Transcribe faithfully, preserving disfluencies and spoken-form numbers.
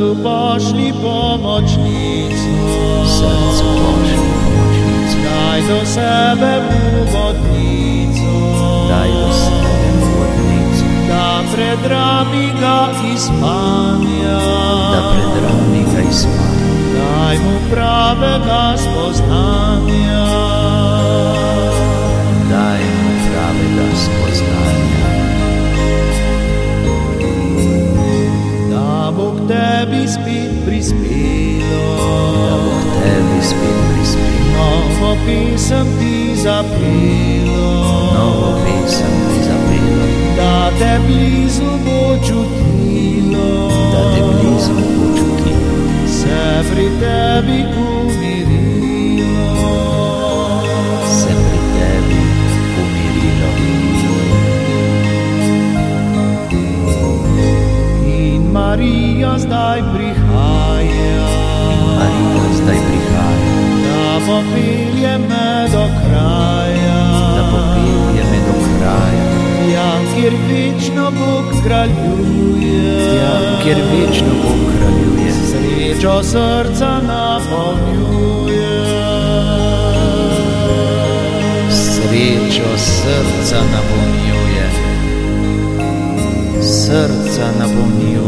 srcu pošli pomočnico, srcu pošli pomočnico, daj do sebe uvodnico, daj do sebe uvodnico, da pred rami ga izpanja, da pred rami ga izpanja, daj mu pravega spoznanja, daj mu pravega spoznanja, da bo k tebi spet prispelo, da bo k tebi spet prispelo, novo pesem ti zapelo, novo pesem ti zapelo, da te blizu bo čutilo, da te blizu bo čutilo, se pri tebi umirilo, se pri tebi umirilo. In Marija zdaj prihaja, In Marija zdaj prihaja, da popelje me do kraja, da popelje me do kraja, tja, kjer večno Bog kraljuje, tja, kjer večno Bog kraljuje, srečo srca napolnjuje, srečo srca napolnjuje, srca napolnjuje.